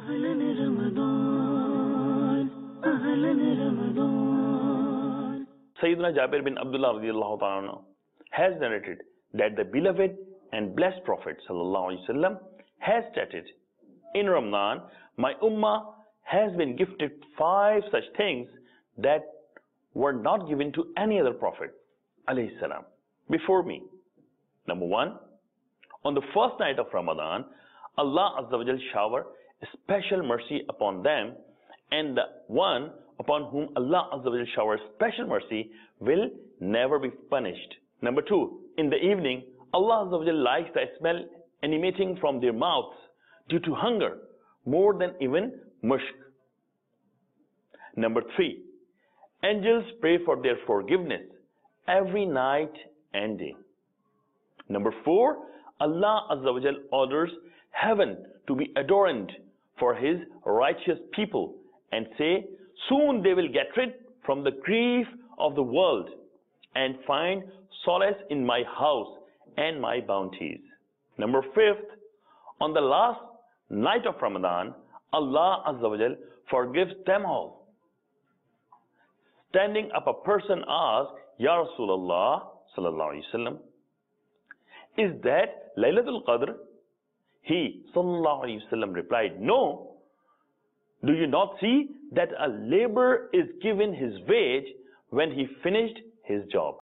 أهلا رمضان أهلا رمضان. Sayyidina Jabir bin Abdullah radiallahu ta'ala has narrated that the beloved and blessed Prophet sallallahu alaihi wasallam has stated, in Ramadan, my ummah has been gifted 5 such things that were not given to any other Prophet alayhi salam before me. Number 1, on the first night of Ramadan, Allah Azza wa Jal shower a special mercy upon them, and the one upon whom Allah Azza wa Jal showers special mercy will never be punished. Number 2, in the evening, Allah Azza wa Jal likes the smell emanating from their mouths due to hunger more than even mushk. Number 3, angels pray for their forgiveness every night and day. Number 4, Allah Azza wa Jal orders heaven to be adorned for His righteous people and say, soon they will get rid from the grief of the world and find solace in my house and my bounties. Number 5, on the last night of Ramadan, Allah Azza wa Jal forgives them all. Standing up, a person asked, Ya Rasulullah sallallahu alaihi wasallam, is that Laylatul Qadr? He sallallahu alaihi wasallam replied, no. Do you not see that a laborer is given his wage when he finished his job?